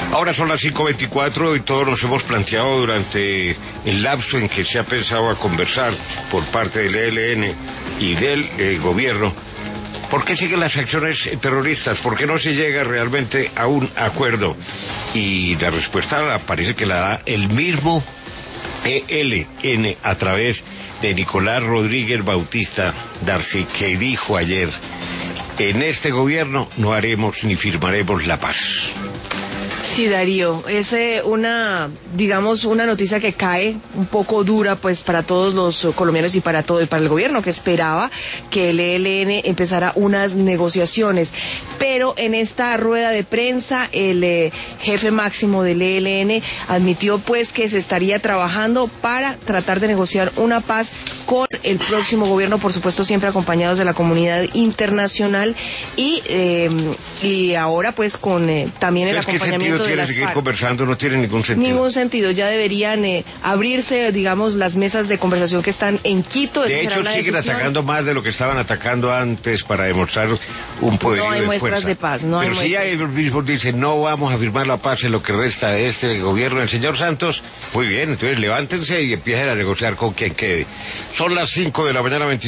Ahora son las 5:24 y todos nos hemos planteado durante el lapso en que se ha pensado a conversar por parte del ELN y del gobierno, ¿por qué siguen las acciones terroristas? ¿Por qué no se llega realmente a un acuerdo? Y la respuesta parece que la da el mismo ELN a través de Nicolás Rodríguez Bautista Darcy, que dijo ayer: en este gobierno no haremos ni firmaremos la paz. Sí, Darío, es una noticia que cae un poco dura pues para todos los colombianos y para el gobierno, que esperaba que el ELN empezara unas negociaciones, pero en esta rueda de prensa el jefe máximo del ELN admitió pues que se estaría trabajando para tratar de negociar una paz con el próximo gobierno, por supuesto siempre acompañados de la comunidad internacional y ahora pues con también el acompañamiento de las seguir FARC. Conversando no tiene ningún sentido. Ningún sentido, ya deberían abrirse, digamos, las mesas de conversación que están en Quito. De hecho, siguen atacando más de lo que estaban atacando antes para demostrar un poderío de fuerza. No hay muestras de paz, Pero si ya ellos mismos dicen, no vamos a firmar la paz en lo que resta de este gobierno del señor Santos, muy bien, entonces levántense y empiecen a negociar con quien quede. Son las 5 de la mañana, 25.